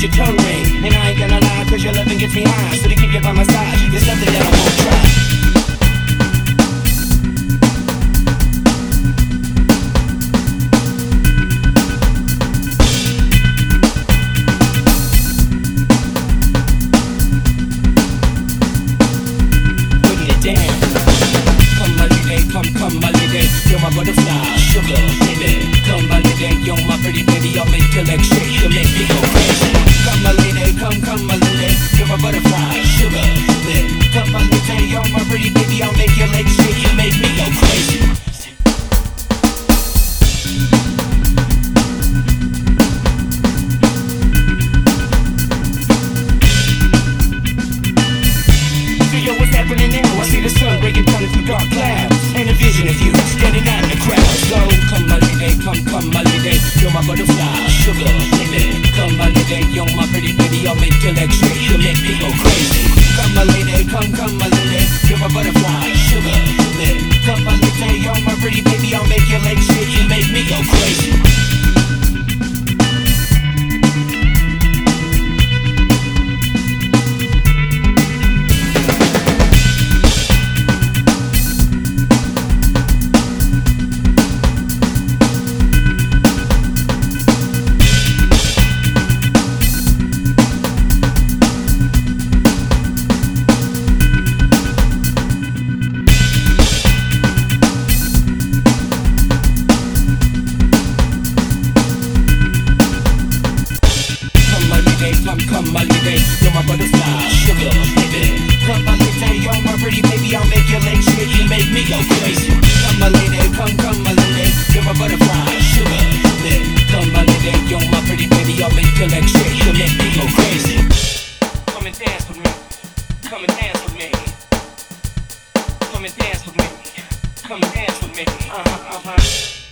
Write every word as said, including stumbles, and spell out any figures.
your tongue ring. And I ain't gonna lie, cause your loving gets me high. So to keep you by my side, there's nothing that I won't try. Come, come, my lady, you're my butterfly, sugar, baby. Come, my lady, you're my pretty baby. I'll make your legs shake, you make me go crazy. Come, my lady, come, come, my lady, you're my butterfly, sugar, baby. Come, my lady, you're my pretty baby. I'll make your legs shake, you make me go crazy. Yo, what's happening now? I see the sun breaking down through dark clouds. And a vision of you standing out in the crowd. So come my lady, come, come my lady, you're my butterfly, sugar, baby. Come my lady, you're my pretty baby. I'll make your legs shake, you make me go crazy. Come my lady, come, come my lady, you're my butterfly, sugar, baby. Come my lady, you're my pretty baby. I'll make your legs shake, you make me go crazy. Come, come, my lady, you're my butterfly, sugar, baby. Come, my lady, you're my pretty baby. I'll make your legs shake, you make me go crazy. Come, my lady, come, come, my lady, you're my butterfly, sugar, baby. Come, my lady, you're my pretty baby. I'll make your legs shake, you make me go crazy. Come and dance with me. Come and dance with me. Come and dance with me. Come and dance with me. Uh huh, uh huh.